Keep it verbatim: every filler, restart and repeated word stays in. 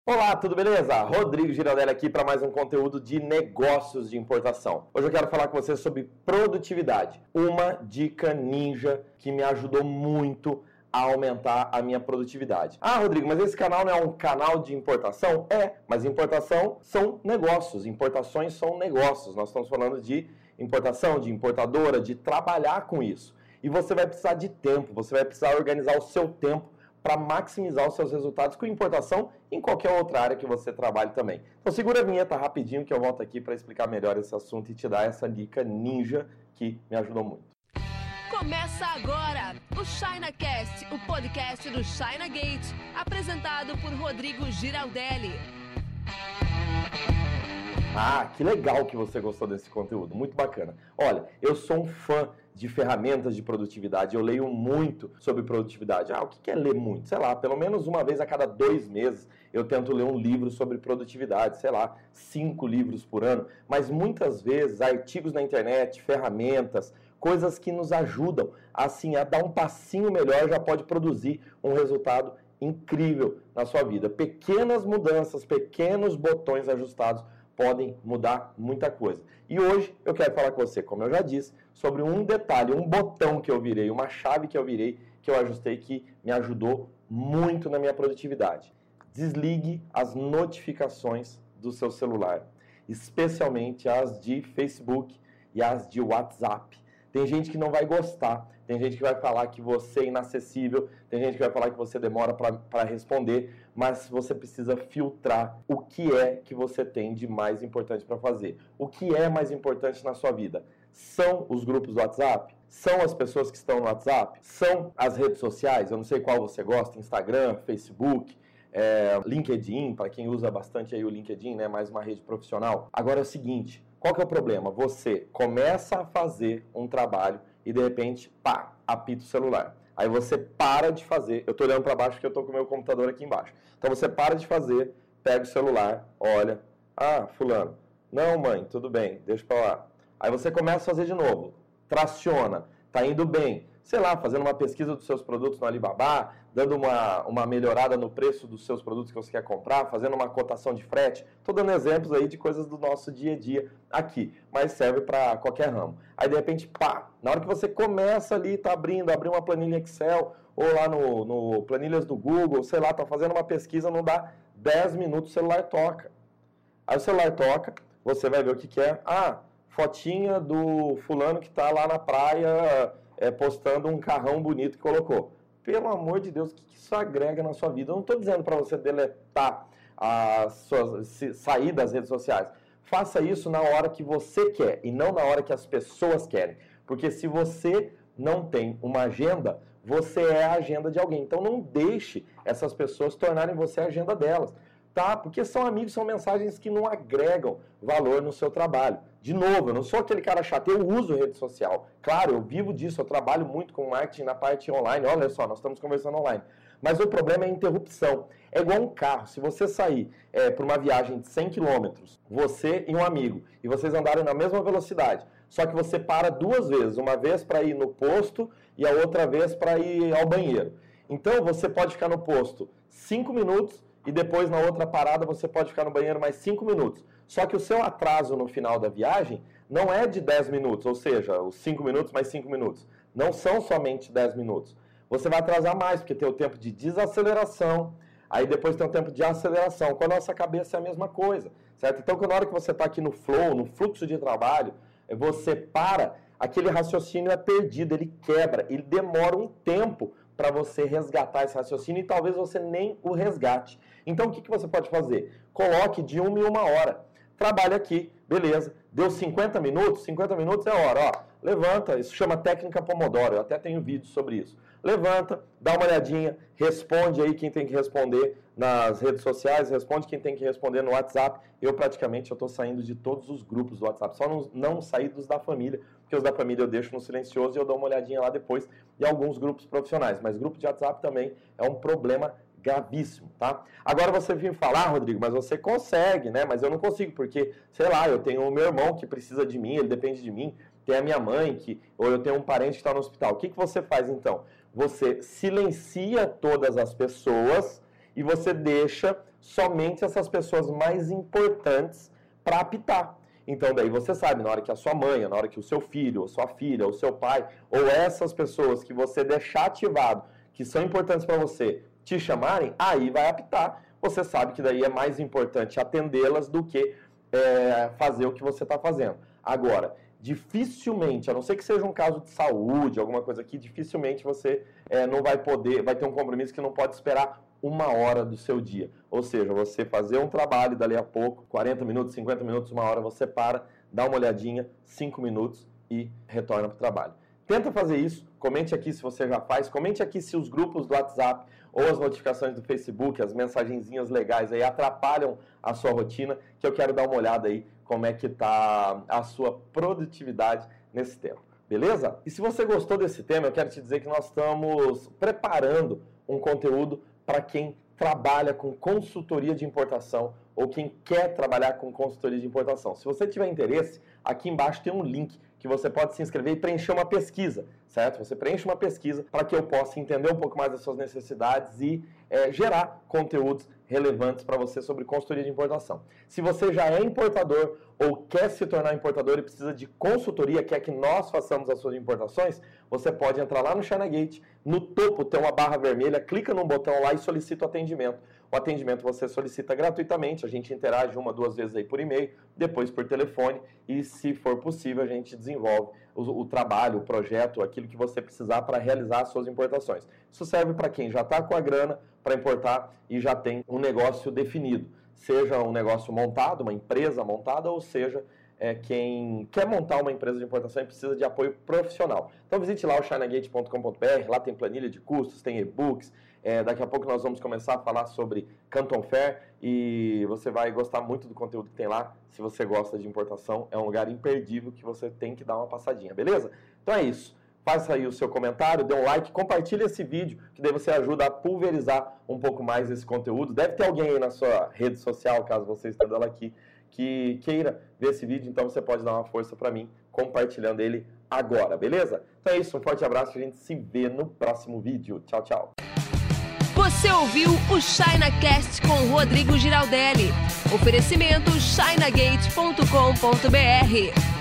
Olá, tudo beleza? Rodrigo Giraldelli aqui para mais um conteúdo de negócios de importação. Hoje eu quero falar com você sobre produtividade. Uma dica ninja que me ajudou muito a aumentar a minha produtividade. Ah, Rodrigo, mas esse canal não é um canal de importação? É, mas importação são negócios, importações são negócios. Nós estamos falando de importação, de importadora, de trabalhar com isso. E você vai precisar de tempo, você vai precisar organizar o seu tempo para maximizar os seus resultados com importação em qualquer outra área que você trabalhe também. Então segura a vinheta rapidinho que eu volto aqui para explicar melhor esse assunto e te dar essa dica ninja que me ajudou muito. Começa agora o ChinaCast, o podcast do China Gate, apresentado por Rodrigo Giraldelli. Ah, que legal que você gostou desse conteúdo, muito bacana. Olha, eu sou um fã de ferramentas de produtividade, eu leio muito sobre produtividade. Ah, o que é ler muito? Sei lá, pelo menos uma vez a cada dois meses eu tento ler um livro sobre produtividade, sei lá, cinco livros por ano, mas muitas vezes artigos na internet, ferramentas, coisas que nos ajudam assim a dar um passinho melhor já pode produzir um resultado incrível na sua vida. Pequenas mudanças, pequenos botões ajustados podem mudar muita coisa. E hoje eu quero falar com você, como eu já disse, sobre um detalhe, um botão que eu virei, uma chave que eu virei, que eu ajustei, que me ajudou muito na minha produtividade. Desligue as notificações do seu celular, especialmente as de Facebook e as de WhatsApp. Tem gente que não vai gostar, tem gente que vai falar que você é inacessível, tem gente que vai falar que você demora para responder, mas você precisa filtrar o que é que você tem de mais importante para fazer. O que é mais importante na sua vida? São os grupos do WhatsApp? São as pessoas que estão no WhatsApp? São as redes sociais? Eu não sei qual você gosta, Instagram, Facebook, é, LinkedIn, para quem usa bastante aí o LinkedIn, né, mais uma rede profissional. Agora é o seguinte, qual que é o problema? Você começa a fazer um trabalho e de repente, pá, apita o celular. Aí você para de fazer, eu estou olhando para baixo porque eu estou com o meu computador aqui embaixo. Então você para de fazer, pega o celular, olha, ah, fulano, não mãe, tudo bem, deixa para lá. Aí você começa a fazer de novo, traciona, tá indo bem, sei lá, fazendo uma pesquisa dos seus produtos no Alibaba, dando uma, uma melhorada no preço dos seus produtos que você quer comprar, fazendo uma cotação de frete. Estou dando exemplos aí de coisas do nosso dia a dia aqui, mas serve para qualquer ramo. Aí de repente, pá, na hora que você começa ali, tá abrindo, abrir uma planilha Excel, ou lá no, no planilhas do Google, sei lá, tá fazendo uma pesquisa, não dá dez minutos, o celular toca. Aí o celular toca, você vai ver o que que é. Ah, fotinha do fulano que tá lá na praia é, postando um carrão bonito que colocou. Pelo amor de Deus, o que isso agrega na sua vida? Eu não estou dizendo para você deletar as suas, sair das redes sociais. Faça isso na hora que você quer e não na hora que as pessoas querem. Porque se você não tem uma agenda, você é a agenda de alguém. Então não deixe essas pessoas tornarem você a agenda delas. Tá? Porque são amigos, são mensagens que não agregam valor no seu trabalho. De novo, eu não sou aquele cara chato, eu uso rede social. Claro, eu vivo disso, eu trabalho muito com marketing na parte online. Olha só, nós estamos conversando online. Mas o problema é a interrupção. É igual um carro. Se você sair é, para uma viagem de cem quilômetros, você e um amigo, e vocês andarem na mesma velocidade, só que você para duas vezes, uma vez para ir no posto e a outra vez para ir ao banheiro. Então você pode ficar no posto cinco minutos, e depois na outra parada você pode ficar no banheiro mais cinco minutos. Só que o seu atraso no final da viagem não é de dez minutos, ou seja, os cinco minutos mais cinco minutos. Não são somente dez minutos. Você vai atrasar mais, porque tem o tempo de desaceleração, aí depois tem o tempo de aceleração. Com a nossa cabeça é a mesma coisa, certo? Então, na hora que você está aqui no flow, no fluxo de trabalho, você para, aquele raciocínio é perdido, ele quebra, ele demora um tempo para você resgatar esse raciocínio e talvez você nem o resgate. Então, o que, que você pode fazer? Coloque de uma em uma hora. Trabalhe aqui, beleza. Deu cinquenta minutos? cinquenta minutos é hora, ó. Levanta, isso chama técnica Pomodoro, eu até tenho vídeo sobre isso. Levanta, dá uma olhadinha, responde aí quem tem que responder nas redes sociais, responde quem tem que responder no WhatsApp. Eu praticamente estou saindo de todos os grupos do WhatsApp, só não, não saí dos da família, porque os da família eu deixo no silencioso e eu dou uma olhadinha lá depois, e alguns grupos profissionais. Mas grupo de WhatsApp também é um problema gravíssimo, tá? Agora você vem falar, ah, Rodrigo, mas você consegue, né? Mas eu não consigo, porque, sei lá, eu tenho o meu irmão que precisa de mim, ele depende de mim, tem a minha mãe, que, ou eu tenho um parente que está no hospital. O que, que você faz, então? Você silencia todas as pessoas e você deixa somente essas pessoas mais importantes para apitar. Então daí você sabe, na hora que a sua mãe, na hora que o seu filho, ou sua filha, ou seu pai, ou essas pessoas que você deixar ativado, que são importantes para você, te chamarem, aí vai apitar. Você sabe que daí é mais importante atendê-las do que é, fazer o que você está fazendo. Agora, dificilmente, a não ser que seja um caso de saúde, alguma coisa aqui, dificilmente você é, não vai poder, vai ter um compromisso que não pode esperar uma hora do seu dia. Ou seja, você fazer um trabalho dali a pouco, quarenta minutos, cinquenta minutos, uma hora, você para, dá uma olhadinha, cinco minutos e retorna para o trabalho. Tenta fazer isso, comente aqui se você já faz, comente aqui se os grupos do WhatsApp ou as notificações do Facebook, as mensagenzinhas legais aí atrapalham a sua rotina, que eu quero dar uma olhada aí como é que está a sua produtividade nesse tempo, beleza? E se você gostou desse tema, eu quero te dizer que nós estamos preparando um conteúdo para quem trabalha com consultoria de importação ou quem quer trabalhar com consultoria de importação. Se você tiver interesse, aqui embaixo tem um link que você pode se inscrever e preencher uma pesquisa, certo? Você preenche uma pesquisa para que eu possa entender um pouco mais das suas necessidades e é, gerar conteúdos relevantes para você sobre consultoria de importação. Se você já é importador ou quer se tornar importador e precisa de consultoria, quer que nós façamos as suas importações, você pode entrar lá no ChinaGate, no topo tem uma barra vermelha, clica num botão lá e solicita o atendimento. O atendimento você solicita gratuitamente, a gente interage uma, duas vezes aí por e-mail, depois por telefone e, se for possível, a gente desenvolve o, o trabalho, o projeto, aquilo que você precisar para realizar as suas importações. Isso serve para quem já está com a grana para importar e já tem um negócio definido, seja um negócio montado, uma empresa montada, ou seja, é, quem quer montar uma empresa de importação e precisa de apoio profissional. Então visite lá o chinagate ponto com ponto b r, lá tem planilha de custos, tem e-books, é, daqui a pouco nós vamos começar a falar sobre Canton Fair e você vai gostar muito do conteúdo que tem lá. Se você gosta de importação, é um lugar imperdível que você tem que dar uma passadinha, beleza? Então é isso. Faça aí o seu comentário, dê um like, compartilhe esse vídeo, que daí você ajuda a pulverizar um pouco mais esse conteúdo. Deve ter alguém aí na sua rede social, caso você esteja dela aqui, que queira ver esse vídeo, então você pode dar uma força para mim, compartilhando ele agora, beleza? Então é isso, um forte abraço, a gente se vê no próximo vídeo. Tchau, tchau. Você ouviu o ChinaCast com Rodrigo Giraldelli. Oferecimento chinagate ponto com ponto b r.